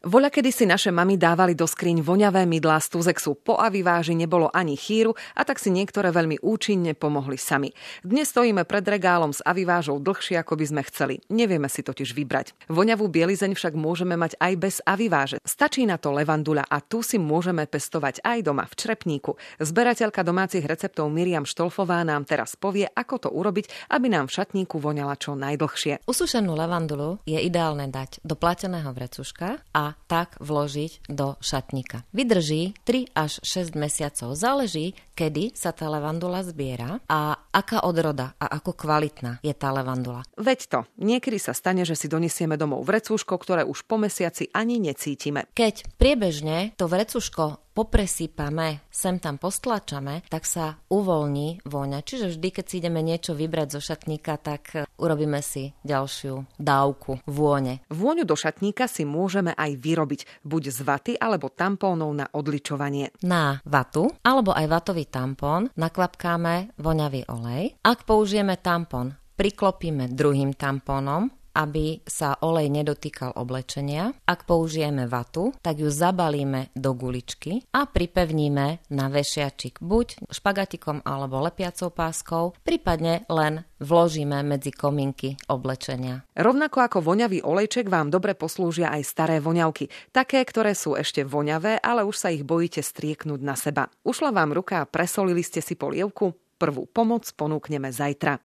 Voľakedy si naše mamy dávali do skriň voňavé mydlá z Tuzexu. Po Aviváži nebolo ani chýru a tak si niektoré veľmi účinne pomohli sami. Dnes stojíme pred regálom s Avivážou dlhšie, ako by sme chceli. Nevieme si totiž vybrať. Voňavú bielizeň však môžeme mať aj bez Aviváže. Stačí na to levanduľa a tu si môžeme pestovať aj doma v črepníku. Zberateľka domácich receptov Miriam Štolfová nám teraz povie, ako to urobiť, aby nám v šatníku voňala čo najdlhšie. Usušenú levandulu je ideálne dať do plateného vrecuška a tak vložiť do šatníka. Vydrží 3 až 6 mesiacov. Záleží, kedy sa tá levandula zbiera a aká odroda a ako kvalitná je tá levandula. Veď to, niekedy sa stane, že si donesieme domov vrecuško, ktoré už po mesiaci ani necítime. Keď priebežne to vrecuško popresýpame, sem tam postlačame, tak sa uvoľní vôňa. Čiže vždy, keď si ideme niečo vybrať zo šatníka, tak urobíme si ďalšiu dávku vône. Vôňu do šatníka si môžeme aj vyrobiť, buď z vaty alebo tampónov na odličovanie. Na vatu alebo aj vatový tampón naklapkáme voňavý olej. Ak použijeme tampón, priklopíme druhým tampónom, aby sa olej nedotýkal oblečenia. Ak použijeme vatu, tak ju zabalíme do guličky a pripevníme na vešiačik buď špagatikom alebo lepiacou páskou, prípadne len vložíme medzi komínky oblečenia. Rovnako ako voňavý olejček vám dobre poslúžia aj staré voňavky. Také, ktoré sú ešte voňavé, ale už sa ich bojíte strieknúť na seba. Ušla vám ruka a presolili ste si polievku? Prvú pomoc ponúkneme zajtra.